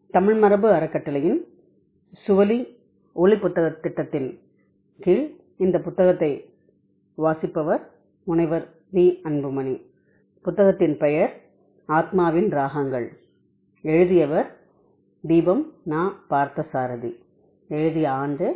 தமிழ் மரபு அறக்கட்டளையின் சுவலி ஒளி புத்தக திட்டத்தின் கீழ் இந்த புத்தகத்தை வாசிப்பவர் முனைவர் வி. அன்புமணி. புத்தகத்தின் பெயர் ஆத்மாவின் ராகங்கள். எழுதியவர் தீபம் நா. பார்த்தசாரதி. எழுதிய ஆண்டு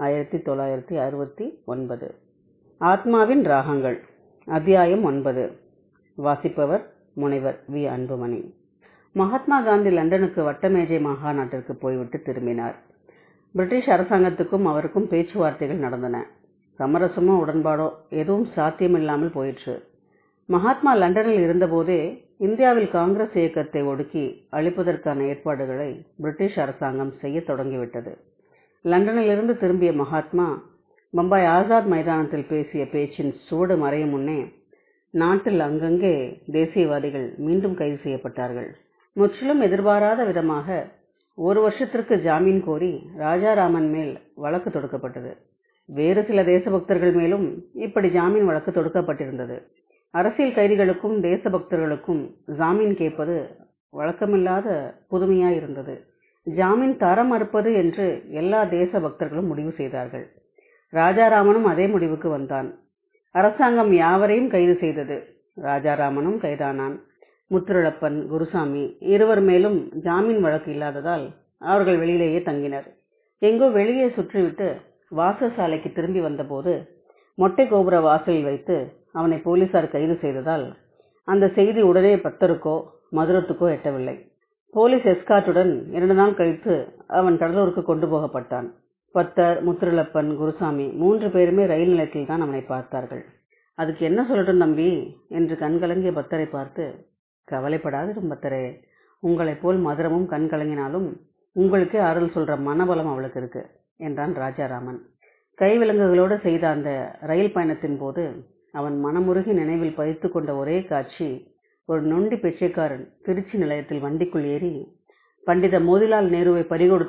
1969. ஆத்மாவின் ராகங்கள். அத்தியாயம் 9. வாசிப்பவர் முனைவர் வி. அன்புமணி. மகாத்மா காந்தி லண்டனுக்கு வட்டமேஜை மாநாட்டிற்கு போய்விட்டு திரும்பினார். பிரிட்டிஷ் அரசாங்கத்துக்கும் அவருக்கும் பேச்சுவார்த்தைகள் நடந்தன. சமரசமோ உடன்பாடோ எதுவும் சாத்தியமில்லாமல் போயிற்று. மகாத்மா லண்டனில் இருந்தபோதே இந்தியாவில் காங்கிரஸ் இயக்கத்தை ஒடுக்கி அழிப்பதற்கான ஏற்பாடுகளை பிரிட்டிஷ் அரசாங்கம் செய்ய தொடங்கிவிட்டது. லண்டனிலிருந்து திரும்பிய மகாத்மா பம்பாய் ஆசாத் மைதானத்தில் பேசிய பேச்சின் சுவடு மறையும் முன்னே நாட்டில் அங்கங்கே தேசியவாதிகள் மீண்டும் கைது செய்யப்பட்டார்கள். முற்றிலும் எதிர்பாராத விதமாக 1 வருஷத்திற்கு ஜாமீன் கோரி ராஜாராமன் மேல் வழக்கு தொடுக்கப்பட்டது. வேறு சில தேசபக்தர்கள் மேலும் இப்படி ஜாமீன் வழக்கு தொடுக்கப்பட்டிருந்தது. அரசியல் கைதிகளுக்கும் தேசபக்தர்களுக்கும் ஜாமீன் கேட்பது வழக்கமில்லாத புதுமையாயிருந்தது. ஜாமீன் தர மறுப்பது என்று எல்லா தேசபக்தர்களும் முடிவு செய்தார்கள். ராஜாராமனும் அதே முடிவுக்கு வந்தான். அரசாங்கம் யாவரையும் கைது செய்தது. ராஜாராமனும் கைதானான். முத்துரளப்பன், குருசாமி இருவர் மேலும் ஜாமீன் வழக்கு இல்லாததால் அவர்கள் வெளியிலேயே தங்கினர். எங்கோ வெளியே சுற்றிவிட்டு வாசசாலைக்கு திரும்பி வந்தபோது மொட்டை கோபுர வாசலில் வைத்து அவனை போலீசார் கைது செய்ததால் அந்த செய்தி உடனே பத்தருக்கோ மதுரத்துக்கோ எட்டவில்லை. போலீஸ் எஸ்கார்ட்டுடன் 2 நாள் கழித்து அவன் கடலூருக்கு கொண்டு போகப்பட்டான். பத்தர், முத்துரளப்பன், குருசாமி 3 பேருமே ரயில் நிலையத்தில் தான் அவனை பார்த்தார்கள். அதுக்கு என்ன சொல்லட்டும் தம்பி என்று கண்கலங்கிய பத்தரை பார்த்து, கவலைப்படாதிரும் பத்தரே, உங்களை போல் மதுரமும் கண் கலங்கினாலும் உங்களுக்கே ஆறுதல் சொல்ற மனபலம் அவளுக்கு இருக்கு என்றான் ராஜாராமன். கைவிலங்குகளோடு செய்த அந்த ரயில் பயணத்தின் போது அவன் மனமுருகி நினைவில் பதித்து கொண்ட ஒரே காட்சி, ஒரு நொண்டி பிச்சைக்காரன் திருச்சி நிலையத்தில் வண்டிக்குள் ஏறி பண்டித மோதிலால் நேருவை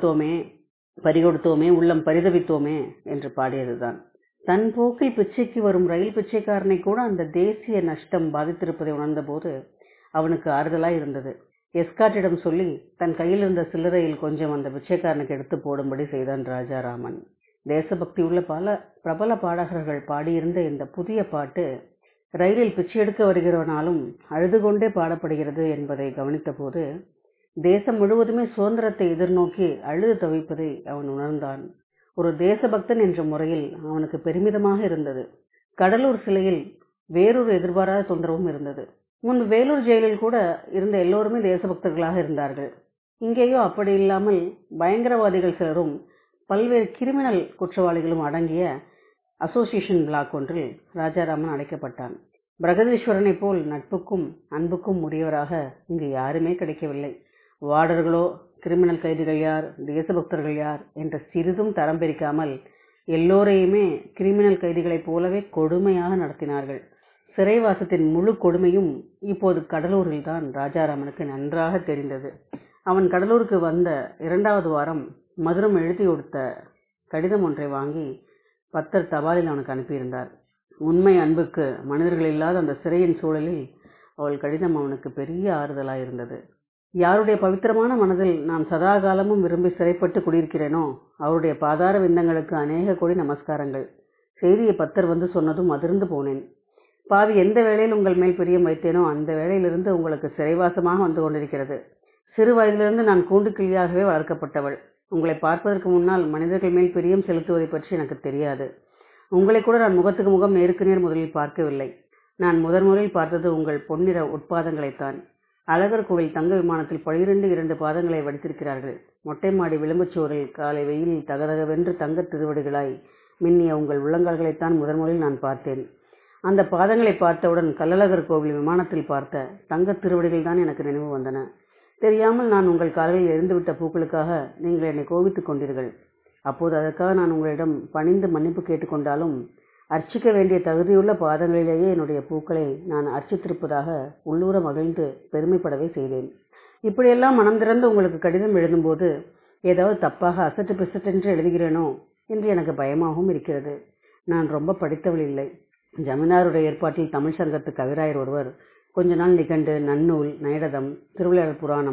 பறிகொடுத்தோமே உள்ளம் பரிதவித்தோமே என்று பாடியதுதான். தன் போக்கில் பிச்சைக்கு வரும் ரயில் பிச்சைக்காரனை கூட அந்த தேசிய நஷ்டம் பாதித்திருப்பதை உணர்ந்தபோது அவனுக்கு ஆறுதலாய் இருந்தது. எஸ்கார்ட்டிடம் சொல்லி தன் கையில் இருந்த சில்லறையில் கொஞ்சம் அந்த பிச்சைக்காரனுக்கு எடுத்து போடும்படி செய்தான் ராஜாராமன். தேசபக்தி உள்ள பல பிரபல பாடகர்கள் பாடியிருந்த இந்த புதிய பாட்டு ரயிலில் பிச்சை எடுக்க வருகிறவனாலும் அழுது கொண்டே பாடப்படுகிறது என்பதை கவனித்த போது தேசம் முழுவதுமே சுதந்திரத்தை எதிர்நோக்கி அழுது தவிப்பதை அவன் உணர்ந்தான். ஒரு தேசபக்தன் என்ற முறையில் அவனுக்கு பெருமிதமாக இருந்தது. கடலூர் சிலையில் வேறொரு எதிர்பாராத தொந்தரவும் இருந்தது. முன்பு வேலூர் ஜெயிலில் கூட இருந்த எல்லோருமே தேசபக்தர்களாக இருந்தார்கள். இங்கேயோ அப்படி இல்லாமல் பயங்கரவாதிகள் சிலரும் பல்வேறு கிரிமினல் குற்றவாளிகளும் அடங்கிய அசோசியேஷன் பிளாக் ஒன்றில் ராஜாராமன் அடைக்கப்பட்டான். பிரகதீஸ்வரனை போல் நட்புக்கும் அன்புக்கும் உரியவராக இங்கு யாருமே கிடைக்கவில்லை. வார்டர்களோ கிரிமினல் கைதிகள் யார், தேசபக்தர்கள் யார் என்ற சிறிதும் தரம் பிரிக்காமல் எல்லோரையுமே கிரிமினல் கைதிகளைப் போலவே கொடுமையாக நடத்தினார்கள். சிறைவாசத்தின் முழு கொடுமையும் இப்போது கடலூரில் தான் ராஜாராமனுக்கு நன்றாக தெரிந்தது. அவன் கடலூருக்கு வந்த 2வது வாரம் மதுரம் எழுதி கொடுத்த கடிதம் ஒன்றை வாங்கி பத்தர் தபாலில் அவனுக்கு அனுப்பியிருந்தார். உண்மை அன்புக்கு மனிதர்கள் இல்லாத அந்த சிறையின் சூழலில் அவள் கடிதம் அவனுக்கு பெரிய ஆறுதலாயிருந்தது. யாருடைய பவித்திரமான மனதில் நான் சதா காலமும் விரும்பி சிறைப்பட்டு குடியிருக்கிறேனோ அவருடைய பாதார விந்தங்களுக்கு அநேக கோடி நமஸ்காரங்கள். செய்தியை பத்தர் வந்து சொன்னதும் அதிர்ந்து போனேன். பாவி, எந்த வேளையில் உங்கள் மேல் பிரியம் வைத்தேனோ அந்த வேளையிலிருந்து உங்களுக்கு சிறைவாசமாக வந்து கொண்டிருக்கிறது. சிறு வயதிலிருந்து நான் கூண்டு கிளியாகவே வளர்க்கப்பட்டவள். உங்களை பார்ப்பதற்கு முன்னால் மனிதர்கள் மேல் பிரியம் செலுத்துவதை பற்றி எனக்கு தெரியாது. உங்களை கூட நான் முகத்துக்கு முகம் நேருக்கு நேர் முதலில் பார்க்கவில்லை. நான் முதலில் பார்த்தது உங்கள் பொன்னிற உட்பாதங்களைத்தான். அழகர் கோவில் தங்க விமானத்தில் 12 பாதங்களை வடித்திருக்கிறார்கள். மொட்டை மாடி விளிம்புச்சுவரில் காலை வெயிலில் தகதகவென்று தங்க திருவடிகளாய் மின்னிய உங்கள் உள்ளங்கால்களைத்தான் முதலில் நான் பார்த்தேன். அந்த பாதங்களை பார்த்தவுடன் கள்ளழகர் கோவில் விமானத்தில் பார்த்த தங்க திருவடிகள் தான் எனக்கு நினைவு வந்தன. தெரியாமல் நான் உங்கள் கால்களில் எரிந்துவிட்ட பூக்களுக்காக நீங்கள் என்னை கோபித்துக் கொண்டீர்கள். அப்போது அதற்காக நான் உங்களிடம் பணிந்து மன்னிப்பு கேட்டுக்கொண்டாலும் அர்ச்சிக்க வேண்டிய தகுதியுள்ள பாதங்களிலேயே என்னுடைய பூக்களை நான் அர்ச்சித்திருப்பதாக உள்ளூர மகிழ்ந்து பெருமைப்படவே செய்தேன். இப்படியெல்லாம் மனம் திறந்து உங்களுக்கு கடிதம் எழுதும்போது ஏதாவது தப்பாக அசட்டு பிசட்டென்று எழுதுகிறேனோ என்று எனக்கு பயமாகவும் இருக்கிறது. நான் ரொம்ப படித்தவள் இல்லை. ஜமீனாருடைய ஏற்பாட்டில் தமிழ் சங்கத்து கவிராயர் ஒருவர் கொஞ்ச நாள் நிகண்டு, நன்னூல், நைடதம், திருவிளையாடல் புராணம்,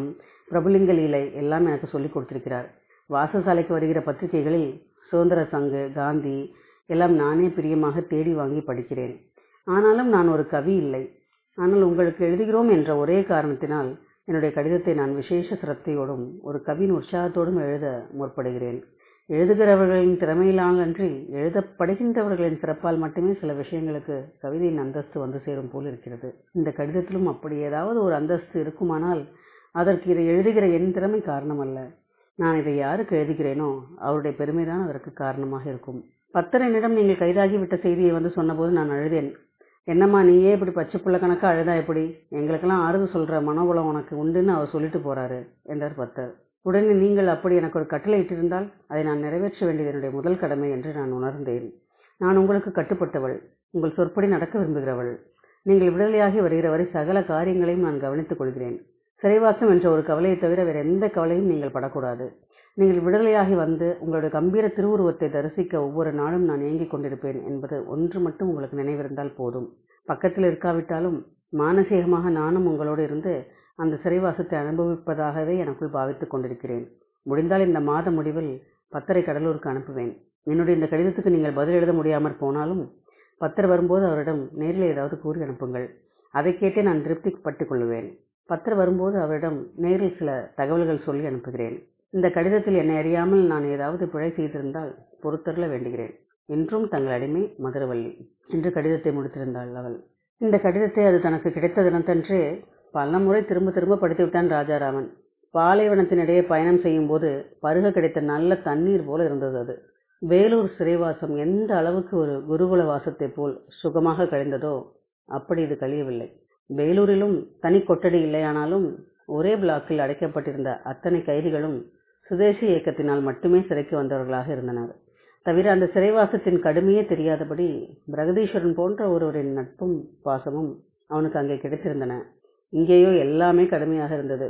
பிரபுலிங்க லீலை எல்லாம் எனக்கு சொல்லிக் கொடுத்திருக்கிறார். வாசசாலைக்கு வருகிற பத்திரிகைகளில் சுதந்திர சங்கு, காந்தி எல்லாம் நானே பிரியமாக தேடி வாங்கி படிக்கிறேன். ஆனாலும் நான் ஒரு கவி இல்லை. ஆனால் உங்களுக்கு எழுதுகிறோம் என்ற ஒரே காரணத்தினால் என்னுடைய கடிதத்தை நான் விசேஷ சிரத்தையோடும் ஒரு கவியின் உற்சாகத்தோடும் எழுத முற்படுகிறேன். எழுதுகிறவர்களின் திறமையினால் அன்றி எழுதப்படுகின்றவர்களின் சிறப்பால் மட்டுமே சில விஷயங்களுக்கு கவிதையின் அந்தஸ்து வந்து சேரும் போல் இருக்கிறது. இந்த கடிதத்திலும் அப்படி ஏதாவது ஒரு அந்தஸ்து இருக்குமானால் அதற்கு இதை எழுதுகிற என் திறமை காரணம் அல்ல. நான் இதை யாருக்கு எழுதுகிறேனோ அவருடைய பெருமைதான் அதற்கு காரணமாக இருக்கும். பத்தர் என்னிடம் நீங்கள் கைதாகிவிட்ட செய்தியை வந்து சொன்னபோது நான் அழுதேன். என்னம்மா நீயே இப்படி பச்சை புள்ள கணக்கா அழுதா எப்படி? எங்களுக்கெல்லாம் ஆறுதல் சொல்ற மனோபலம் உனக்கு உண்டுன்னு அவர் சொல்லிட்டு போறாரு என்றார் பத்தர். உடனே நீங்கள் அப்படி எனக்கு ஒரு கட்டளை இட்டிருந்தால் அதை நான் நிறைவேற்ற வேண்டியது என்னுடைய முதல் கடமை என்று நான் உணர்ந்தேன். நான் உங்களுக்கு கட்டுப்பட்டவள், உங்கள் சொற்படி நடக்க விரும்புகிறவள். நீங்கள் விடுதலையாகி வருகிற வரை சகல காரியங்களையும் நான் கவனித்துக் கொள்கிறேன். சிறைவாசம் என்ற ஒரு கவலையை தவிர வேறு எந்த கவலையும் நீங்கள் படக்கூடாது. நீங்கள் விடுதலையாகி வந்து உங்களுடைய கம்பீர திருவுருவத்தை தரிசிக்க ஒவ்வொரு நாளும் நான் ஏங்கிக் கொண்டிருப்பேன் என்பது ஒன்று மட்டும் உங்களுக்கு நினைவிருந்தால் போதும். பக்கத்தில் இருக்காவிட்டாலும் மானசீகமாக நானும் உங்களோடு இருந்து அந்த சிறைவாசத்தை அனுபவிப்பதாகவே எனக்குள் பாவித்துக் கொண்டிருக்கிறேன். முடிந்தால் இந்த மாத முடிவில் பத்தரை கடலூருக்கு அனுப்புவேன். என்னுடைய இந்த கடிதத்துக்கு நீங்கள் பதில் எழுத முடியாமற் போனாலும் பத்தர் வரும்போது அவரிடம் நேரில் ஏதாவது கூறி அனுப்புங்கள். அதை கேட்டே நான் திருப்தி பட்டுக் கொள்ளுவேன். பத்தர் வரும்போது அவரிடம் நேரில் சில தகவல்கள் சொல்லி அனுப்புகிறேன். இந்த கடிதத்தில் என்னை அறியாமல் நான் ஏதாவது பிழை செய்திருந்தால் பொறுத்தருள வேண்டுகிறேன். என்றும் தங்கள் அடிமை மதுரவல்லி என்று கடிதத்தை முடித்திருந்தாள் அவள். இந்த கடிதத்தை அது தனக்கு கிடைத்த தினத்தன்றே பல முறை திரும்ப திரும்ப படித்துவிட்டான் ராஜாராமன். பாலைவனத்தினிடையே பயணம் செய்யும் போது பருக கிடைத்த நல்ல தண்ணீர் போல இருந்தது அது. வேலூர் சிறைவாசம் எந்த அளவுக்கு ஒரு குருகுல வாசத்தை போல் சுகமாக கழிந்ததோ அப்படி இது கழியவில்லை. வேலூரிலும் தனி கொட்டடி இல்லையானாலும் ஒரே பிளாக்கில் அடைக்கப்பட்டிருந்த அத்தனை கைதிகளும் சுதேசி இயக்கத்தினால் மட்டுமே சிறைக்கு வந்தவர்களாக இருந்தனர். தவிர அந்த சிறைவாசத்தின் கடுமையே தெரியாதபடி பிரகதீஸ்வரன் போன்ற ஒருவரின் நட்பும் பாசமும் அவனுக்கு அங்கே கிடைத்திருந்தன. இங்கேயோ எல்லாமே கடுமையாக இருந்தது.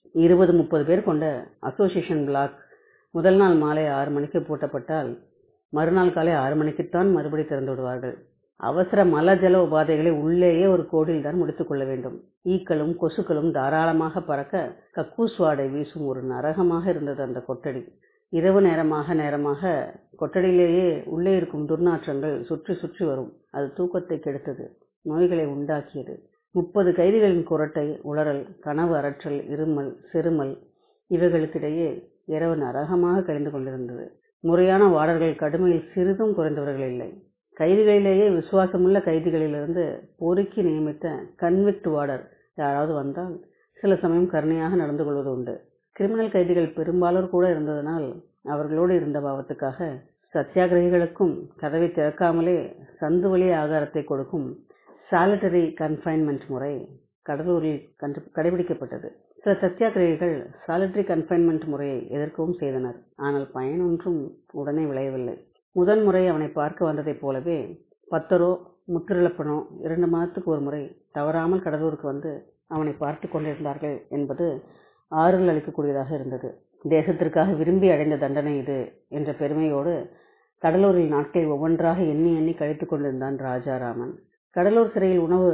20-30 பேர் கொண்ட அசோசியேஷன் பிளாக் முதல் நாள் மாலை 6 மணிக்கு பூட்டப்பட்டால் மறுநாள் காலை 6 மணிக்குத்தான் மறுபடி திறந்து விடுவார்கள். அவசர மல ஜல உபாதைகளை உள்ளேயே ஒரு கோடில் தான் முடித்துக் கொள்ள வேண்டும். ஈக்களும் கொசுக்களும் தாராளமாக பறக்க கக்கூஸ் வாடை வீசும் ஒரு நரகமாக இருந்தது அந்த கொட்டடி. இரவு நேரமாக கொட்டடியிலேயே உள்ளே இருக்கும் துர்நாற்றங்கள் சுற்றி சுற்றி வரும். அது தூக்கத்தை கெடுத்தது, நோய்களை உண்டாக்கியது. 30 கைதிகளின் குரட்டை, உளறல், கனவு அரற்றல், இருமல், செருமல் இவைகளுக்கிடையே இரவு நரகமாக கழிந்து கொண்டிருந்தது. முறையான வார்டர்கள் கடுமையில் சிறிதும் குறைந்தவர்கள் இல்லை. கைதிகளிலேயே விசுவாசமுள்ள கைதிகளிலிருந்து பொறுக்கி நியமித்த கன்விக்ட் வார்டர் யாராவது வந்தால் சில சமயம் கருணையாக நடந்து கொள்வது உண்டு. கிரிமினல் கைதிகள் பெரும்பாலோர் கூட இருந்ததனால் அவர்களோடு இருந்த பாவத்துக்காக சத்தியாகிரகிகளுக்கும் கதவை திறக்காமலே சந்து வழி ஆகாரத்தை கொடுக்கும் சாலிட்டரி கன்ஃபைன்மெண்ட் முறை கடலூரில் கடைபிடிக்கப்பட்டது. சில சத்தியாகிரகிகள் சாலிட்டரி கன்ஃபைன்மெண்ட் முறையை எதிர்க்கவும் செய்தனர். ஆனால் பயனொன்றும் உடனே விளையவில்லை. முதன்முறை அவனை பார்க்க வந்ததைப் போலவே பத்தரோ முத்திரளப்பனோ 2 மாதத்துக்கு ஒரு முறை தவறாமல் கடலூருக்கு வந்து அவனை பார்த்து கொண்டிருந்தார்கள் என்பது ஆறுதல் அளிக்கக்கூடியதாக இருந்தது. தேசத்திற்காக விரும்பி அடைந்த தண்டனை இது என்ற பெருமையோடு கடலூரில் நாட்களை ஒவ்வொன்றாக எண்ணி எண்ணி கழித்துக் கொண்டிருந்தான் ராஜாராமன். கடலூர் சிறையில் உணவு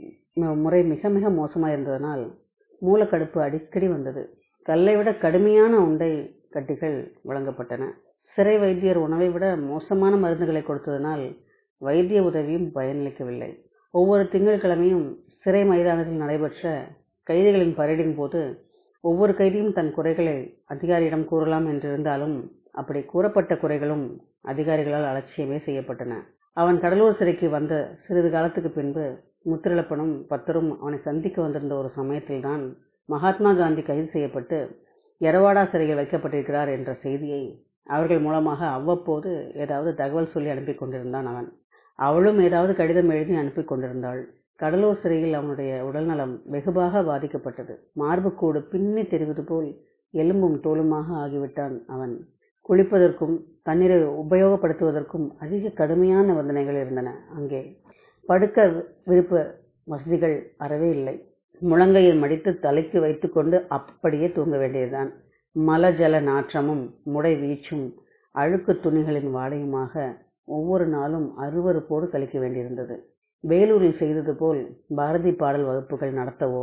முறை மிக மிக மோசமாயிருந்ததனால் மூலக்கடுப்பு அடிக்கடி வந்தது. கல்லை விட கடுமையான உண்டை கட்டிகள் வழங்கப்பட்டன. சிறை வைத்தியர் உணவை விட மோசமான மருந்துகளை கொடுத்ததனால் வைத்திய உதவியும் பயனளிக்கவில்லை. ஒவ்வொரு திங்கட்கிழமையும் சிறை மைதானத்தில் நடைபெற்ற கைதிகளின் பரேடின் போது ஒவ்வொரு கைதியும் தன் குறைகளை அதிகாரியிடம் கூறலாம் என்றிருந்தாலும் அப்படி கூறப்பட்ட குறைகளும் அதிகாரிகளால் அலட்சியமே செய்யப்பட்டன. அவன் கடலூர் சிறைக்கு வந்த சிறிது காலத்துக்கு பின்பு முத்திரளப்பனும் பத்தரும் அவனை சந்திக்க வந்திருந்த ஒரு சமயத்தில்தான் மகாத்மா காந்தி கைது செய்யப்பட்டு எரவாடா சிறையில் வைக்கப்பட்டிருக்கிறார் என்ற செய்தியை அவர்கள் மூலமாக அவ்வப்போது ஏதாவது தகவல் சொல்லி அனுப்பி கொண்டிருந்தான் அவன். அவளும் ஏதாவது கடிதம் எழுதி அனுப்பி கொண்டிருந்தாள். கடலூர் சிறையில் அவனுடைய உடல்நலம் வெகுவாக பாதிக்கப்பட்டது. மார்புக்கூடு பின்னி தெரிவது போல் எலும்பும் தோலுமாக ஆகிவிட்டான் அவன். குளிப்பதற்கும் தண்ணீரை உபயோகப்படுத்துவதற்கும் அதிக கடுமையான நிபந்தனைகள் இருந்தன அங்கே. படுக்க விருப்ப வசதிகள் அறவே இல்லை. முழங்கையை மடித்து தலைக்கு வைத்துக்கொண்டு அப்படியே தூங்க வேண்டியதுதான். மல ஜல நாற்றமும் முடை வீச்சும் அழுக்கு துணிகளின் வாடையுமாக ஒவ்வொரு நாளும் அருவருப்போடு கழிக்க வேண்டியிருந்தது. வேலூரில் செய்தது போல் பாரதி பாடல் வகுப்புகள் நடத்தவோ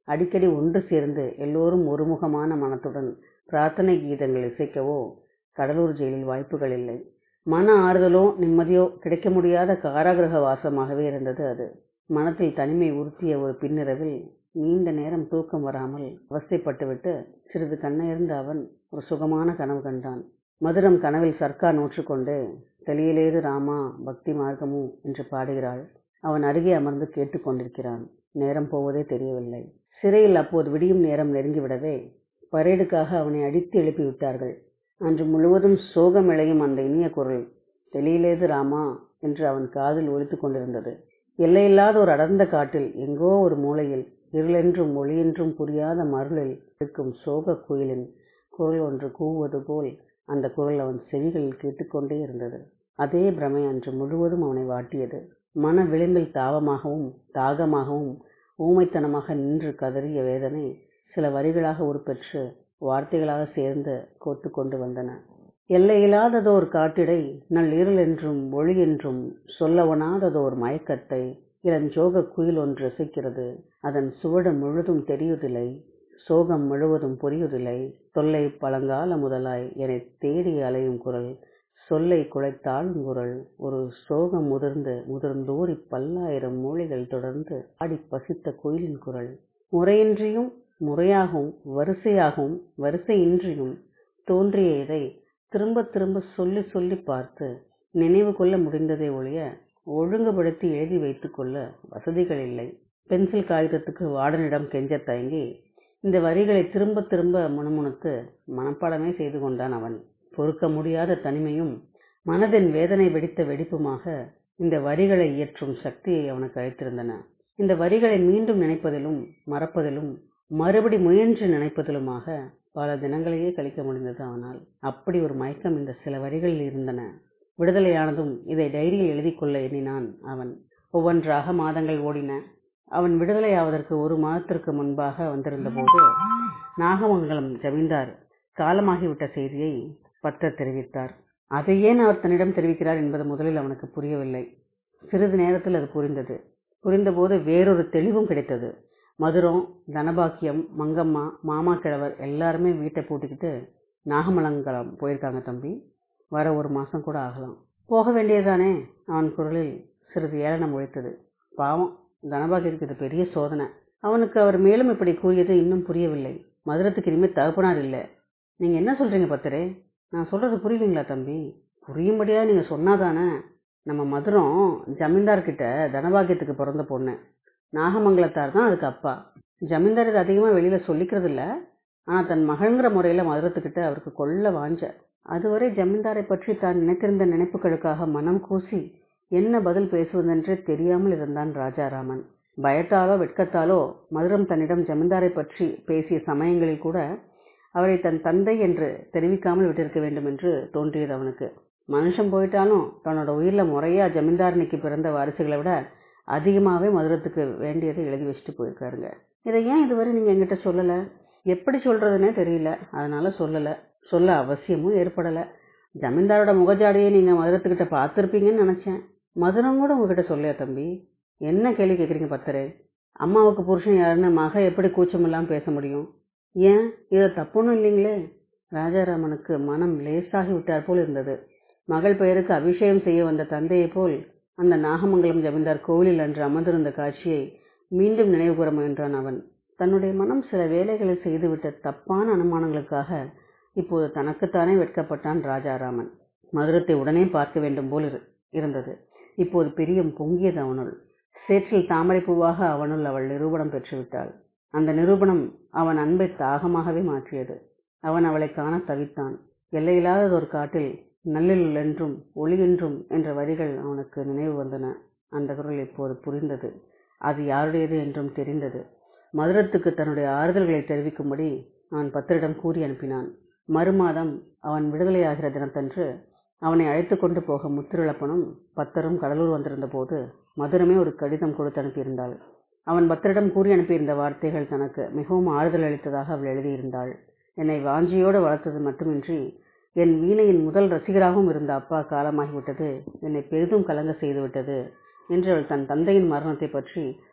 அடிக்கடி ஒன்று சேர்ந்து எல்லோரும் ஒருமுகமான மனத்துடன் பிரார்த்தனை கீதங்கள் இசைக்கவோ கடலூர் ஜெயிலில் வாய்ப்புகள் இல்லை. மன ஆறுதலோ நிம்மதியோ கிடைக்க முடியாத காராகிரக வாசமாகவே இருந்தது அது. மனத்தில் தனிமை உறுத்திய ஒரு பின்னிரவில் நீண்ட நேரம் தூக்கம் வராமல் அவஸ்தைப்பட்டுவிட்டு சிறிது கண்ணயர்ந்த அவன் ஒரு சுகமான கனவு கண்டான். மதுரம் கனவில் சர்க்கார் நோற்றுக்கொண்டு தெளியலேது ராமா பக்தி மார்க்கமும் என்று பாடுகிறாள். அவன் அருகே அமர்ந்து கேட்டுக்கொண்டிருக்கிறான். நேரம் போவதே தெரியவில்லை. சிறையில் அப்போது விடியும் நேரம் நெருங்கிவிடவே பரேடுக்காக அவனை அடித்து எழுப்பி விட்டார்கள். அன்று முழுவதும் சோகமிழையும் அந்த இனிய குரல் தெளியலேது ராமா என்று அவன் காதில் ஒலித்து கொண்டிருந்தது. எல்லையில்லாத ஒரு அடர்ந்த காட்டில் எங்கோ ஒரு மூலையில் இருளென்றும் ஒளியென்றும் புரியாத மருளில் இருக்கும் சோக குயிலின் குரல் ஒன்று கூவுவது போல் அந்த குரல் அவன் செவிகளில் கேட்டுக்கொண்டே இருந்தது. அதே பிரமை அன்று முழுவதும் அவனை வாட்டியது. மன விளிம்பில் தாவமாகவும் தாகமாகவும் ஊமைத்தனமாக நின்று கதறிய வேதனை சில வரிகளாக உருப்பெற்று வார்த்தைகளாக சேர்ந்து கோத்து கொண்டு வந்தன. எல்லையில்லாததோர் காட்டிடை நள்ளிருள் என்றும் ஒளி என்றும் சொல்லவனாததோர் மயக்கத்தை இளஞ்சோக குயில் ஒன்று இசைக்கிறது. அதன் சுவடு முழுதும் தெரியுதில்லை, சோகம் முழுவதும் புரியுதில்லை. தொல்லை பழங்கால முதலாய் என்னை தேடி அலையும் குரல், சொல்லை குலைத்தாளும் குரல், ஒரு சோகம் முதிர்ந்தோரி பல்லாயிரம் மூளைகள் தொடர்ந்து ஆடி பசித்த குயிலின் குரல். முறையின்றியும் முறையாகவும் வரிசையாகவும் வரிசையின்றியும் தோன்றிய இதை திரும்ப திரும்ப சொல்லி சொல்லி பார்த்து நினைவு கொள்ள முடிந்ததை ஒழிய ஒழுங்குபடுத்தி எழுதி வைத்துக் கொள்ள வசதிகள் இல்லை. பென்சில் காகிதத்துக்கு வார்டனிடம் கெஞ்ச தயங்கி இந்த வரிகளை திரும்ப திரும்ப முணுமுணுத்து மனப்பாடமே செய்து கொண்டான் அவன். பொறுக்க முடியாத தனிமையும் மனதின் வேதனை வெடித்த வெடிப்புமாக இந்த வரிகளை இயற்றும் சக்தியை அவனுக்கு அளித்திருந்தன. இந்த வரிகளை மீண்டும் நினைப்பதிலும் மறப்பதிலும் மறுபடி முயன்று நினைப்பதிலுமாக பல தினங்களையே கழிக்க முடிந்தது அவனால். அப்படி ஒரு மயக்கம் இந்த சில வரிகளில் இருந்தன. விடுதலையானதும் இதை டைரியில் எழுதி கொள்ள எண்ணினான் அவன். ஒவ்வொன்றாக மாதங்கள் ஓடின. அவன் விடுதலையாவதற்கு 1 மாதத்திற்கு முன்பாக வந்திருந்த போது நாகமங்கலம் ஜமீன்தார் காலமாகிவிட்ட செய்தியை பத்தர் தெரிவித்தார். அதை ஏன் அவர் தன்னிடம் தெரிவிக்கிறார் என்பது முதலில் அவனுக்கு புரியவில்லை. சிறிது நேரத்தில் அது புரிந்தது. புரிந்தபோது வேறொரு தெளிவும் கிடைத்தது. மதுரம், தனபாக்கியம், மங்கம்மா, மாமா கிழவர் எல்லாருமே வீட்டை பூட்டிக்கிட்டு நாகமங்கலம் போயிருக்காங்க தம்பி. வர 1 மாசம் கூட ஆகலாம். போக வேண்டியதுதானே? அவன் குரலில் சிறிது ஏளனம் உழைத்தது. பாவம், தனபாக்கியத்துக்கு இது பெரிய சோதனை. அவனுக்கு அவர் மேலும் இப்படி கூறியது இன்னும் புரியவில்லை. மதுரத்துக்கு இனிமேல் தகப்பனார் இல்லை. நீங்க என்ன சொல்றீங்க பத்தரே? நான் சொல்றது புரியலீங்களா தம்பி? புரியும்படியா நீங்க சொன்னாதானே. நம்ம மதுரம் ஜமீன்தார்கிட்ட தனபாக்கியத்துக்கு பிறந்த பொண்ணு. நாகமங்கலத்தார் தான் அதுக்கு அப்பா. ஜமீன்தார் இது அதிகமாக வெளியில சொல்லிக்கிறது இல்லை. ஆனால் தன் மகள்ங்கிற முறையில் மதுரத்துக்கிட்ட அவருக்கு கொள்ள வாஞ்ச. அதுவரை ஜமீன்தாரை பற்றி தான் நினைத்திருந்த நினைப்புகளுக்காக மனம் கூசி என்ன பதில் பேசுவதென்றே தெரியாமல் இருந்தான் ராஜாராமன். பயத்தாலோ வெட்கத்தாலோ மதுரம் தன்னிடம் ஜமீன்தாரை பற்றி பேசிய சமயங்களில் கூட அவரை தன் தந்தை என்று தெரிவிக்காமல் விட்டிருக்க வேண்டும் என்று தோன்றியது அவனுக்கு. மனுஷன் போயிட்டாலும் தன்னோட உயிரில் முறையா ஜமீன்தாரனுக்கு பிறந்த வாரிசுகளை விட அதிகமாகவே மதுரத்துக்கு வேண்டியதை எழுதி வச்சுட்டு போயிருக்காருங்க. இதை ஏன் இதுவரை நீங்கள் என்கிட்ட சொல்லலை? எப்படி சொல்கிறதுனே தெரியல, அதனால சொல்லலை. சொல்ல அவசியமும் ஏற்படலை. ஜமீன்தாரோட முகஜாடியை நீங்கள் மதுரத்துக்கிட்ட பார்த்துருப்பீங்கன்னு நினச்சேன். மதுரம் கூட உங்ககிட்ட சொல்லையா தம்பி? என்ன கேள்வி கேட்குறீங்க பத்தரே? அம்மாவுக்கு புருஷன் யாருன்னு மக எப்படி கூச்சமில்லாமல் பேச முடியும்? ஏன் இதை தப்புன்னு இல்லைங்களே? ராஜாராமனுக்கு மனம் லேசாகி விட்டார் போல் இருந்தது. மகள் பெயருக்கு அபிஷேகம் செய்ய வந்த தந்தையை போல் அந்த நாகமங்கலம் ஜமீன்தார் கோவிலில் அன்று அமர்ந்திருந்த காட்சியை மீண்டும் நினைவு கூற முயன்றான் அவன். தன்னுடைய மனம் சில வேலைகளை செய்துவிட்ட தப்பான அனுமானங்களுக்காக இப்போது தனக்குத்தானே வெட்கப்பட்டான் ராஜாராமன். மதுரத்தை உடனே பார்க்க வேண்டும் போல் இருந்தது. இப்போது பிரியம் பொங்கியது அவனுள். சேற்றில் தாமரை பூவாக அவனுள் அவள் நிரூபணம் பெற்றுவிட்டாள். அந்த நிரூபணம் அவன் அன்பை தாகமாகவே மாற்றியது. அவன் அவளை காண தவித்தான். எல்லையில்லாததொரு காட்டில் நல்லில் என்றும் ஒளி என்றும் என்ற வரிகள் அவனுக்கு நினைவு வந்தன. அந்த குரல் இப்போது புரிந்தது. அது யாருடையது என்றும் தெரிந்தது. மதுரத்துக்கு தன்னுடைய ஆறுதல்களை தெரிவிக்கும்படி அவன் பத்தரிடம் கூறி அனுப்பினான். மறுமாதம் அவன் விடுதலையாகிற தினத்தன்று அவனை அழைத்து கொண்டு போக முத்திருளப்பனும் பத்தரும் கடலூர் வந்திருந்த போது மதுரமே ஒரு கடிதம் கொடுத்து அனுப்பியிருந்தாள். அவன் பத்தரிடம் கூறி அனுப்பியிருந்த வார்த்தைகள் தனக்கு மிகவும் ஆறுதல் அளித்ததாக அவள் எழுதியிருந்தாள். என்னை வாஞ்சியோடு வளர்த்தது மட்டுமின்றி என் வீணையின் முதல் ரசிகராகவும் இருந்த அப்பா காலமாகிவிட்டது என்னை பெரிதும் கலங்க செய்துவிட்டது என்று அவள் தன் தந்தையின் மரணத்தை பற்றி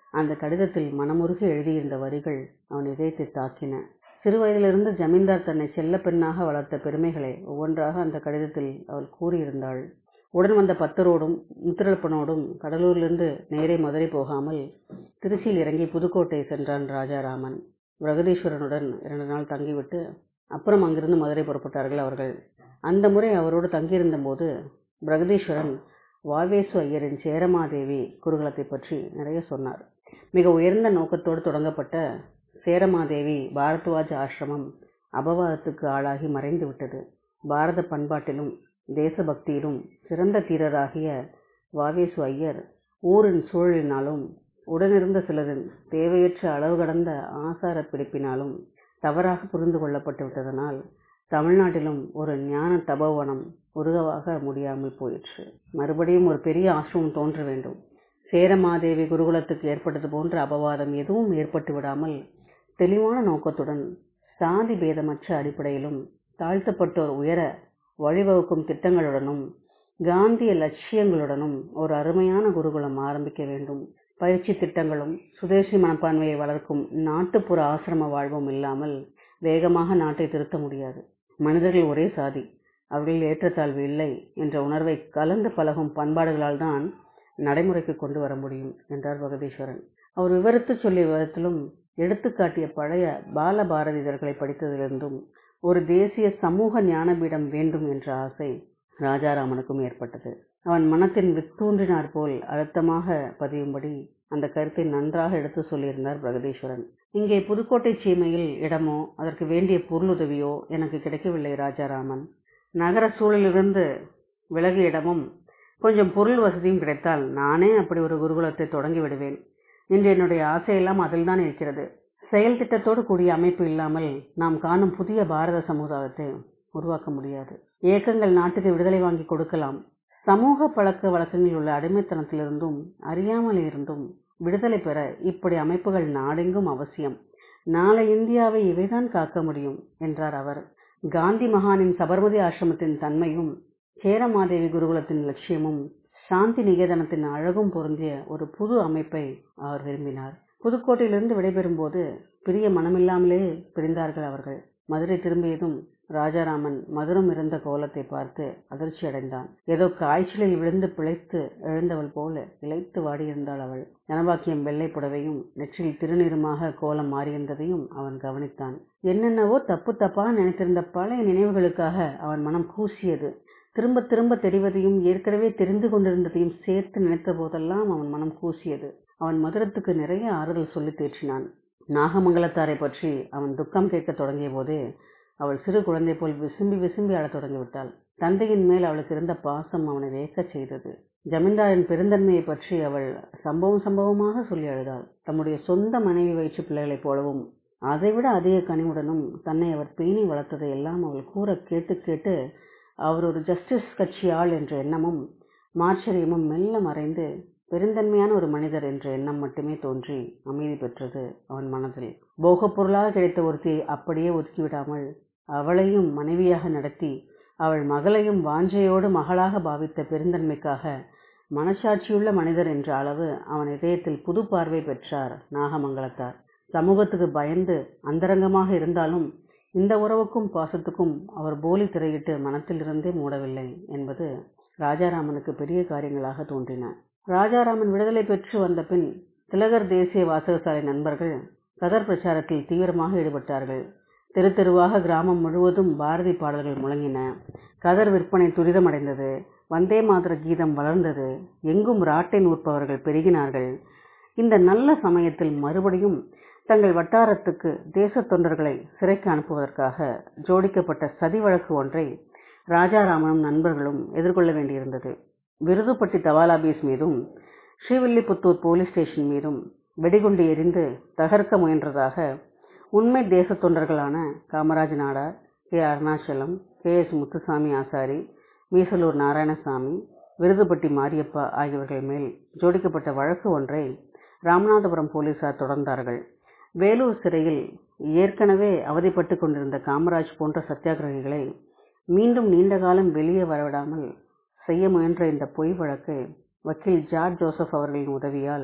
அந்த கடிதத்தில் மனமுருகி எழுதியிருந்த வரிகள் அவன் இதயத்தை தாக்கின. சிறுவயதிலிருந்து ஜமீன்தார் தன்னை செல்ல பெண்ணாக வளர்த்த பெருமைகளை ஒவ்வொன்றாக அந்த கடிதத்தில் அவள் கூறியிருந்தாள். உடன் வந்த பத்தரோடும் முத்திரப்பனோடும் கடலூரிலிருந்து நேரே மதுரை போகாமல் திருச்சியில் இறங்கி புதுக்கோட்டை சென்றான் ராஜாராமன். பிரகதீஸ்வரனுடன் 2 நாள் தங்கிவிட்டு அப்புறம் அங்கிருந்து மதுரை புறப்பட்டார்கள் அவர்கள். அந்த முறை அவரோடு தங்கியிருந்த போது பிரகதீஸ்வரன் வாவேசு ஐயரின் சேரமாதேவி குருகுலத்தை பற்றி நிறைய சொன்னார். மிக உயர்ந்த நோக்கத்தோடு தொடங்கப்பட்ட சேரமாதேவி பாரத்வாஜ் ஆசிரமம் அபவாதத்துக்கு ஆளாகி மறைந்து விட்டது. பாரத பண்பாட்டிலும் தேசபக்தியிலும் சிறந்த தீரராகிய வாவேசு ஐயர் ஊரின் சூழலினாலும் உடனிருந்த சிலரின் தேவையற்ற அளவு கடந்த ஆசார பிடிப்பினாலும் தவறாக புரிந்து கொள்ளப்பட்டு விட்டதனால் தமிழ்நாட்டிலும் ஒரு ஞான தபோவனம் உருவாக முடியாமல் போயிற்று. மறுபடியும் ஒரு பெரிய ஆசிரமம் தோன்ற வேண்டும். சேரமாதேவி குருகுலத்துக்கு ஏற்பட்டது போன்ற அபவாதம் எதுவும் ஏற்பட்டு விடாமல் தெளிவான நோக்கத்துடன் சாதி பேதமற்ற அடிப்படையிலும் தாழ்த்தப்பட்டோர் உயர வழிவகுக்கும் திட்டங்களுடனும் காந்திய லட்சியங்களுடனும் ஒரு அருமையான குருகுலம் ஆரம்பிக்க வேண்டும். பயிற்சி திட்டங்களும் சுதேசி மனப்பான்மையை வளர்க்கும் நாட்டுப்புற ஆசிரம வாழ்வும் இல்லாமல் வேகமாக நாட்டை திருத்த முடியாது. மனிதர்கள் ஒரே சாதி, அவர்களில் ஏற்றத்தாழ்வு இல்லை என்ற உணர்வை கலந்து பழகும் பண்பாடுகளால் தான் நடைமுறைக்கு கொண்டு வர முடியும் என்றார் பிரகதீஸ்வரன். அவர் விவரித்து சொல்லிய விவரத்திலும் எடுத்துக்காட்டிய பழைய பாலபாரதி இதழ்களை படித்ததிலிருந்தும் ஒரு தேசிய சமூக ஞானபீடம் வேண்டும் என்ற ஆசை ராஜாராமனுக்கும் ஏற்பட்டது. அவன் மனத்தின் வித்தூன்றினார் போல் அழுத்தமாக பதியும்படி அந்த கருத்தை நன்றாக எடுத்து சொல்லியிருந்தார் பிரகதீஸ்வரன். இங்கே புதுக்கோட்டை சீமையில் இடமோ அதற்கு வேண்டிய பொருளுதவியோ எனக்கு கிடைக்கவில்லை ராஜாராமன். நகர சூழலிலிருந்து விலகிய இடமும் கொஞ்சம் பொருள் வசதியும் கிடைத்தால் நானே அப்படி ஒரு குருகுலத்தை தொடங்கி விடுவேன் என்று என்னுடைய ஆசையெல்லாம் அதில்தான் இருக்கிறது. செயல் திட்டத்தோடு கூடிய அமைப்பு இல்லாமல் நாம் காணும் புதிய பாரத சமுதாயத்தை உருவாக்க முடியாது. இயக்கங்கள் நாட்டுக்கு விடுதலை வாங்கி கொடுக்கலாம். சமூக பழக்க வழக்கங்களில் உள்ள அடிமைத்தனத்திலிருந்தும் அறியாமல் இருந்தும் விடுதலை பெற இப்படி அமைப்புகள் நாடெங்கும் அவசியம். நாளை இந்தியாவை இவைதான் காக்க முடியும் என்றார் அவர். காந்தி மகானின் சபர்மதி ஆசிரமத்தின் தன்மையும் சேரமாதேவி குருகுலத்தின் லட்சியமும் சாந்தி நிகேதனத்தின் அழகும் பொருந்திய ஒரு புது அமைப்பை அவர் விரும்பினார். புதுக்கோட்டையிலிருந்து விடைபெறும் போது பிரிய மனமில்லாமலே பிரிந்தார்கள் அவர்கள். மதுரை திரும்பியதும் ராஜாராமன் மதுரம் இருந்த கோலத்தை பார்த்து அதிர்ச்சி அடைந்தான். ஏதோ காய்ச்சலில் விழுந்து பிழைத்து எழுந்தவள் போல இளைத்து வாடியிருந்தாள் அவள். ஜனபாக்கியம் வெள்ளை புடவையும் நெற்றில் திருநீருமாக கோலம் மாறியிருந்ததையும் அவன் கவனித்தான். என்னென்னவோ தப்பு தப்பாக நினைத்திருந்த பழைய நினைவுகளுக்காக அவன் மனம் கூசியது. திரும்ப திரும்ப தெரிவதையும் ஏற்கனவே தெரிந்து கொண்டிருந்ததையும் சேர்த்து நினைத்த போதெல்லாம் அவன் மனம் கூசியது. அவன் மதுரத்துக்கு நிறைய ஆறுதல் சொல்லி தேற்றினான். நாகமங்கலத்தாரை பற்றி அவன் துக்கம் கேட்க தொடங்கிய போதே அவள் சிறு குழந்தை போல் விசும்பி விசும்பி அழத் தொடங்கிவிட்டாள். தந்தையின் மேல் அவளுக்கு இருந்த பாசம் அவனை வேக்கச் செய்தது. ஜமீன்தாரின் பெருந்தன்மையை பற்றி அவள் சம்பவமாக சொல்லி அழுதாள். தம்முடைய சொந்த மனைவி வயிற்று பிள்ளைகளைப் போலவும் அதைவிட அதிக கனிவுடனும் தன்னை அவர் பேணி வளர்த்ததை எல்லாம் அவள் கூற கேட்டு கேட்டு அவர் ஒரு ஜஸ்டிஸ் கட்சி ஆள் என்ற எண்ணமும் மாச்சரியமும் மெல்ல மறைந்து பெருந்தன்மையான ஒரு மனிதர் என்ற எண்ணம் மட்டுமே தோன்றி அமைதி பெற்றது அவன் மனதில். போகப் பொருளாக கிடைத்த ஒருத்தியை அப்படியே ஒதுக்கிவிடாமல் அவளையும் மனைவியாக நடத்தி அவள் மகளையும் வாஞ்சையோடு மகளாக பாவித்த பெருந்தன்மைக்காக மனசாட்சியுள்ள மனிதர் என்ற அளவு அவன் இதயத்தில் புது பார்வை பெற்றார் நாகமங்கலத்தார். சமூகத்துக்கு பயந்து அந்தரங்கமாக இருந்தாலும் இந்த உறவுக்கும் பாசத்துக்கும் அவர் போலி திரையிட்டு மனத்திலிருந்தே மூடவில்லை என்பது ராஜாராமனுக்கு பெரிய காரியங்களாக தோன்றின. ராஜாராமன் விடுதலை பெற்று வந்த பின் திலகர் தேசிய வாசகசாலை நண்பர்கள் கதர் பிரச்சாரத்தில் தீவிரமாக ஈடுபட்டார்கள். தெரு தெருவாக கிராமம் முழுவதும் பாரதி பாடல்கள் முழங்கின. கதர் விற்பனை துரிதமடைந்தது. வந்தே மாதர கீதம் வளர்ந்தது. எங்கும் ராட்டை நூற்பவர்கள் பெருகினார்கள். இந்த நல்ல சமயத்தில் மறுபடியும் தங்கள் வட்டாரத்துக்கு தேச தொண்டர்களை சிறைக்கு அனுப்புவதற்காக ஜோடிக்கப்பட்ட சதி வழக்கு ஒன்றை ராஜாராமனும் நண்பர்களும் எதிர்கொள்ள வேண்டியிருந்தது. விருதுப்பட்டி தபாலாபீஸ் மீதும் ஸ்ரீவில்லிபுத்தூர் போலீஸ் ஸ்டேஷன் மீதும் வெடிகுண்டு எரிந்து தகர்க்க முயன்றதாக உண்மை தேச தொண்டர்களான காமராஜ் நாடார், கே. அருணாச்சலம், கே.எஸ். முத்துசாமி ஆசாரி, மீசலூர் நாராயணசாமி, விருதுப்பட்டி மாரியப்பா ஆகியவர்கள் மேல் ஜோடிக்கப்பட்ட வழக்கு ஒன்றை ராமநாதபுரம் போலீசார் தொடர்ந்தார்கள். வேலூர் சிறையில் ஏற்கனவே அவதிப்பட்டு கொண்டிருந்த காமராஜ் போன்ற சத்தியாகிரகிகளை மீண்டும் நீண்ட காலம் வெளியே வரவிடாமல் செய்ய முயன்ற இந்த பொய் வழக்கை வக்கீல் ஜார்ஜ் ஜோசப் அவர்களின் உதவியால்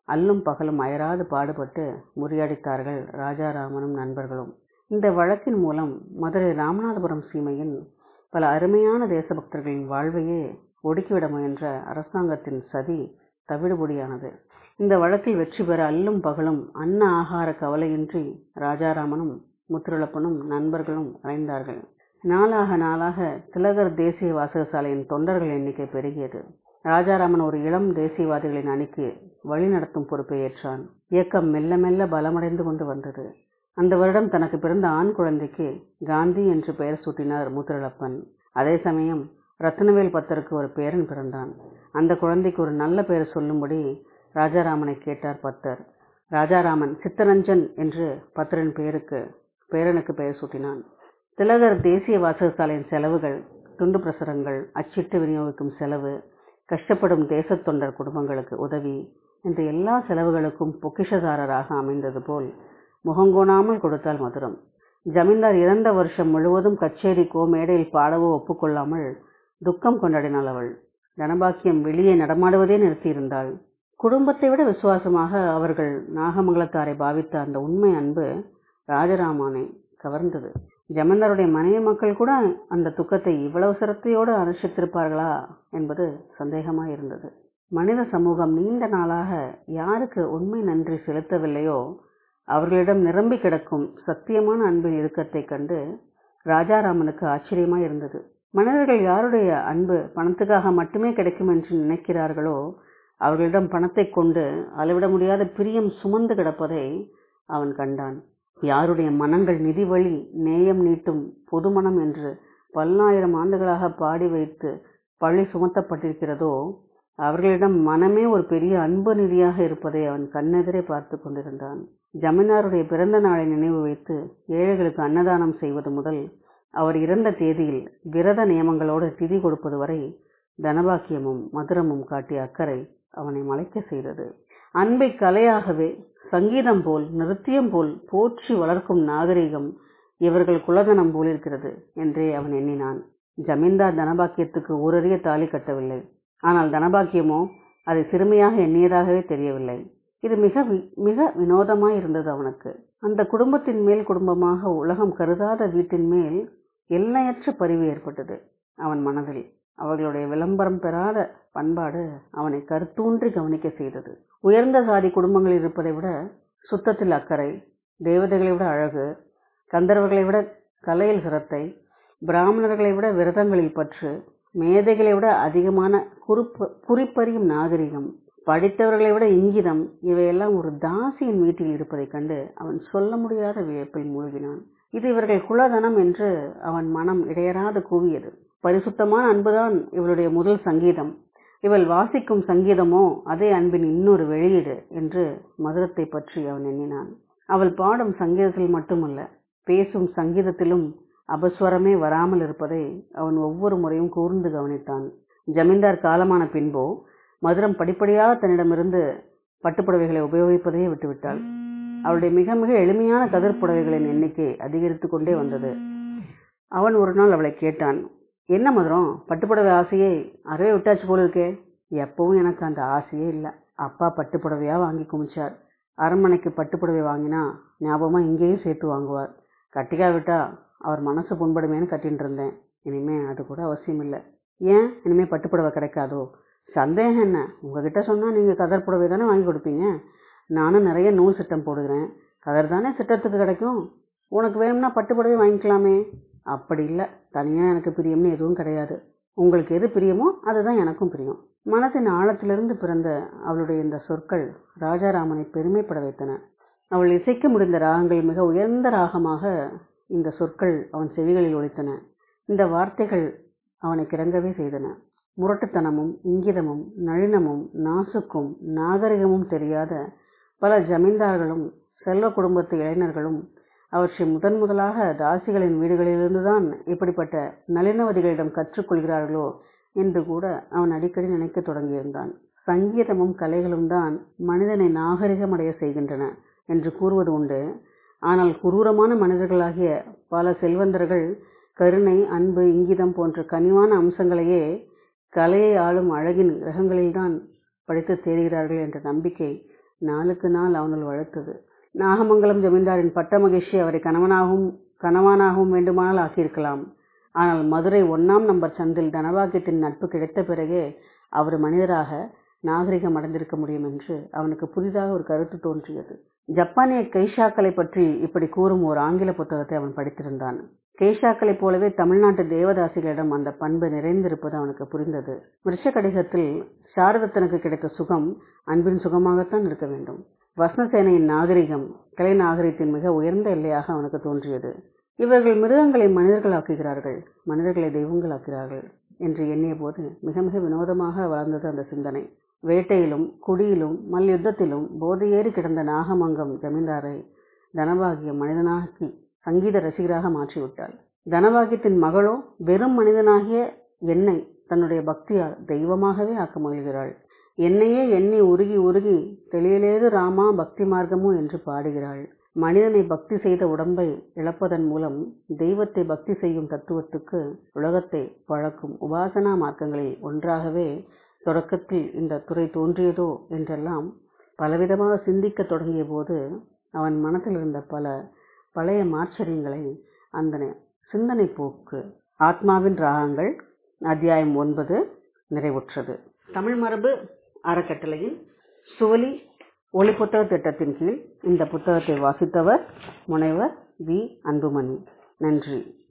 அல்லும் பகலும் அயராது பாடுபட்டு முறியடித்தார்கள் ராஜாராமனும் நண்பர்களும். இந்த வழக்கின் மூலம் மதுரை ராமநாதபுரம் சீமையின் பல அருமையான தேசபக்தர்களின் வாழ்வையே ஒடுக்கிவிட முயன்ற அரசாங்கத்தின் சதி தவிடுபொடியானது. இந்த வழக்கில் வெற்றி பெற அல்லும் பகலும் அன்ன ஆகார கவலையின்றி ராஜாராமனும் முத்துரளப்பனும் நண்பர்களும் அலைந்தார்கள். நாளாக நாளாக திலகர் தேசிய வாசகசாலையின் தொண்டர்கள் எண்ணிக்கை பெருகியது. ராஜாராமன் ஒரு இளம் தேசியவாதிகளின் அணிக்கு வழி நடத்தும் பொறுப்பை ஏற்றான். இயக்கம் மெல்ல மெல்ல பலமடைந்து கொண்டு வந்தது. அந்த வருடம் தனக்கு பிறந்த ஆண் குழந்தைக்கு காந்தி என்று பெயர் சூட்டினார் முத்துரளப்பன். அதே சமயம் ரத்னவேல் பத்தருக்கு ஒரு பேரன் பிறந்தான். அந்த குழந்தைக்கு ஒரு நல்ல பெயர் சொல்லும்படி ராஜாராமனை கேட்டார் பத்தர். ராஜாராமன் சித்தரஞ்சன் என்று பத்தரின் பேரனுக்கு பெயர் சூட்டினான். திலகர் தேசிய வாசகசாலையின் செலவுகள், துண்டு பிரசுரங்கள், அச்சிட்டு விநியோகிக்கும் செலவு, கஷ்டப்படும் தேசத் தொண்டர் குடும்பங்களுக்கு உதவி என்ற எல்லா செலவுகளுக்கும் பொக்கிஷதாரராக அமைந்தது போல் முகங்கோணாமல் கொடுத்தால் மதுரம். ஜமீன்தார் இறந்த வருஷம் முழுவதும் கச்சேரிக்கோ மேடையில் பாடவோ ஒப்புக்கொள்ளாமல் துக்கம் கொண்டாடினாள் அவள். தனபாக்கியம் வெளியே நடமாடுவதே நிறுத்தியிருந்தாள். குடும்பத்தை விட விசுவாசமாக அவர்கள் நாகமங்கலத்தாரை பாவித்த அந்த உண்மை அன்பு ராஜராமனை கவர்ந்தது. ஜமீன்தாருடைய மனைவி மக்கள் கூட அந்த துக்கத்தை இவ்வளவு சிரத்தையோடு அனுஷ்டித்திருப்பார்களா என்பது சந்தேகமாயிருந்தது. மனித சமூகம் நீண்ட நாளாக யாருக்கு உண்மை நன்றி செலுத்தவில்லையோ அவர்களிடம் நிரம்பி கிடக்கும் சத்தியமான அன்பின் இறுக்கத்தை கண்டு ராஜாராமனுக்கு ஆச்சரியமாயிருந்தது. மனிதர்கள் யாருடைய அன்பு பணத்துக்காக மட்டுமே கிடைக்கும் என்று நினைக்கிறார்களோ அவர்களிடம் பணத்தை கொண்டு அளவிட முடியாத பிரியம் சுமந்து கிடப்பதை அவன் கண்டான். யாருடைய மனங்கள் நிதி வழி நேயம் நீட்டும் பொதுமனம் என்று பல்லாயிரம் ஆண்டுகளாக பாடி வைத்து பழி சுமத்தப்பட்டிருக்கிறதோ அவர்களிடம் மனமே ஒரு பெரிய அன்பு நிதியாக இருப்பதை அவன் கண்ணெதிரே பார்த்து கொண்டிருந்தான். ஜமீனாருடைய பிறந்த நாளை நினைவு வைத்து ஏழைகளுக்கு அன்னதானம் செய்வது முதல் அவர் இறந்த தேதியில் விரத நியமங்களோடு திதி கொடுப்பது வரை தனபாக்கியமும் மதுரமும் காட்டிய அக்கறை அவனை மலைக்க செய்தது. அன்பை கலையாகவே சங்கீதம் போல் நிருத்தியம் போல் போற்றி வளர்க்கும் நாகரிகம் இவர்கள் குலதனம் போலிருக்கிறது என்றே அவன் எண்ணினான். ஜமீன்தார் தனபாக்கியத்துக்கு ஊரறிய தாலி கட்டவில்லை. ஆனால் தனபாக்கியமோ அதை சிறுமையாக எண்ணியதாகவே தெரியவில்லை. இது மிக மிக வினோதமாய் இருந்தது அவனுக்கு. அந்த குடும்பத்தின் மேல் குடும்பமாக உலகம் கருதாத வீட்டின் மேல் எல்லையற்ற பரிவு ஏற்பட்டது அவன் மனதில். அவர்களுடைய விளம்பரம் பெறாத பண்பாடு அவனை கருத்தூன்றி கவனிக்க செய்தது. உயர்ந்த சாதி குடும்பங்கள் இருப்பதை விட சுத்தத்தில் அக்கறை, தேவதைகளை விட அழகு, கந்தர்வர்களை விட கலையில் சிரத்தை, பிராமணர்களை விட விரதங்களில் பற்று, மேதைகளை விட அதிகமான குறிப்பறியும் நாகரிகம், படித்தவர்களை விட இங்கிதம், இவையெல்லாம் ஒரு தாசியின் வீட்டில் இருப்பதைக் கண்டு அவன் சொல்ல முடியாத வியப்பில் மூழ்கினான். இது இவர்கள் குலதனம் என்று அவன் மனம் இடையறாது கூவியது. பரிசுத்தமான அன்புதான் இவளுடைய முதல் சங்கீதம். இவள் வாசிக்கும் சங்கீதமோ அதே அன்பின் இன்னொரு வெளியீடு என்று மதுரத்தை பற்றி அவன் எண்ணினான். அவள் பாடும் சங்கீதத்தில் மட்டுமல்ல, பேசும் சங்கீதத்திலும் அபஸ்வரமே வராமல் இருப்பதை அவன் ஒவ்வொரு முறையும் கூர்ந்து கவனித்தான். ஜமீன்தார் காலமான பின்போ மதுரம் படிப்படியாக தன்னிடமிருந்து பட்டுப்புடவைகளை உபயோகிப்பதையே விட்டுவிட்டாள். அவளுடைய மிக மிக எளிமையான கதிர் புடவைகளின் எண்ணிக்கை அதிகரித்து கொண்டே வந்தது. அவன் ஒரு நாள் அவளை கேட்டான், என்ன மதுரம், பட்டுப்புடவை ஆசையை அறவே விட்டாச்சு போல இருக்கே? எப்பவும் எனக்கு அந்த ஆசையே இல்லை. அப்பா பட்டுப்புடவையா வாங்கி குமிச்சார். அரண்மனைக்கு பட்டுப்புடவை வாங்கினா ஞாபகமாக இங்கேயும் சேர்த்து வாங்குவார். கட்டிக்கா விட்டா அவர் மனசு புண்படுமேன்னு கட்டின்னு இருந்தேன். இனிமே அது கூட அவசியம் இல்லை. ஏன் இனிமே பட்டுப்புடவை கிடைக்காதோ? சந்தேகம் என்ன? உங்ககிட்ட சொன்னால் நீங்கள் கதர் புடவை தானே வாங்கி கொடுப்பீங்க. நானும் நிறைய நூல் சிட்டம் போடுகிறேன். கதர் தானே சிட்டத்துக்கு கிடைக்கும். உனக்கு வேணும்னா பட்டுப்புடவை வாங்கிக்கலாமே. அப்படி இல்லை, தனியாக எனக்கு பிரியம்னு எதுவும் கிடையாது. உங்களுக்கு எது பிரியமோ அதுதான் எனக்கும் பிரியம். மனத்தின் ஆழத்திலிருந்து பிறந்த அவளுடைய இந்த சொற்கள் ராஜாராமனை பெருமைப்பட வைத்தன. அவள் இசைக்க முடிந்த ராகங்கள் மிக உயர்ந்த ராகமாக இந்த சொற்கள் அவன் செவிகளில் ஒலித்தன. இந்த வார்த்தைகள் அவனை கிறங்கவே செய்தன. முரட்டுத்தனமும் இங்கிதமும் நளினமும் நாசுக்கும் நாகரிகமும் தெரியாத பல ஜமீன்தார்களும் செல்வ குடும்பத்து இளைஞர்களும் அவற்றை முதலாக தாசிகளின் வீடுகளிலிருந்துதான் இப்படிப்பட்ட நளினவதிகளிடம் கற்றுக்கொள்கிறார்களோ என்று கூட அவன் அடிக்கடி நினைக்க தொடங்கியிருந்தான். சங்கீதமும் கலைகளும் தான் மனிதனை நாகரிகமடைய செய்கின்றன என்று கூறுவது உண்டு. ஆனால் குரூரமான மனிதர்களாகிய பல செல்வந்தர்கள் கருணை, அன்பு, இங்கிதம் போன்ற கனிவான அம்சங்களையே கலையை ஆளும் அழகின் கிரகங்களில்தான் படித்து தேடுகிறார்கள் என்ற நம்பிக்கை நாளுக்கு நாள் அவனுள் வளர்த்தது. நாகமங்கலம் ஜமீன்தாரின் பட்ட மகிழ்ச்சி அவரை கணவனாகவும் வேண்டுமானால் ஆக்கியிருக்கலாம். ஆனால் மதுரை 1ஆம் நம்பர் சந்தில் தனபாக்கியத்தின் நட்பு கிடைத்த பிறகே அவர் மனிதராக நாகரிகம் அடைந்திருக்க முடியும் என்று அவனுக்கு புதிதாக ஒரு கருத்து தோன்றியது. ஜப்பானிய கெய்ஷாக்களை பற்றி இப்படி கூறும் ஒரு ஆங்கில புத்தகத்தை அவன் படித்திருந்தான். கெய்ஷாக்களைப் போலவே தமிழ்நாட்டு தேவதாசிகளிடம் அந்த பண்பு நிறைந்திருப்பது அவனுக்கு புரிந்தது. விருஷகடிகத்தில் சாரதத்தனுக்கு கிடைத்த சுகம் அன்பின் சுகமாகத்தான் இருக்க வேண்டும். வசனசேனையின் நாகரிகம் கலை நாகரிகத்தின் மிக உயர்ந்த எல்லையாக அவனுக்கு தோன்றியது. இவர்கள் மிருகங்களை மனிதர்களாக்குகிறார்கள், மனிதர்களை தெய்வங்களாக்கிறார்கள் என்று எண்ணிய போது மிக மிக வினோதமாக வளர்ந்தது அந்த சிந்தனை. வேட்டையிலும் குடியிலும் மல்யுத்தத்திலும் போதையேறி கிடந்த நாகமங்கம் ஜமீன்தாரை தனபாகியம் மனிதனாக்கி சங்கீத ரசிகராக மாற்றிவிட்டாள். தனபாகியத்தின் மகளோ வெறும் மனிதனாகிய என்னை தன்னுடைய பக்தியால் தெய்வமாகவே ஆக்க முயல்கிறாள். என்னையே எண்ணி உருகி உருகி தெளியலேது ராமா பக்தி மார்க்கமோ என்று பாடுகிறாள். மனிதனை பக்தி செய்த உடம்பை இழப்பதன் மூலம் தெய்வத்தை பக்தி செய்யும் தத்துவத்துக்கு உலகத்தை பழக்கும் உபாசனா மார்க்கங்களில் ஒன்றாகவே தொடக்கத்தில் இந்த துறை தோன்றியதோ என்றெல்லாம் பலவிதமாக சிந்திக்க தொடங்கிய போது அவன் மனத்தில் இருந்த பல பழைய மாச்சரியங்களை அந்த சிந்தனை போக்கு ஆத்மாவின் ராகங்கள் அத்தியாயம் 9 நிறைவுற்றது. தமிழ் மரபு அறக்கட்டளையின் சுவலி ஒளி புத்தக திட்டத்தின் கீழ் இந்த புத்தகத்தை வாசித்தவர் முனைவர் வி. அன்புமணி. நன்றி.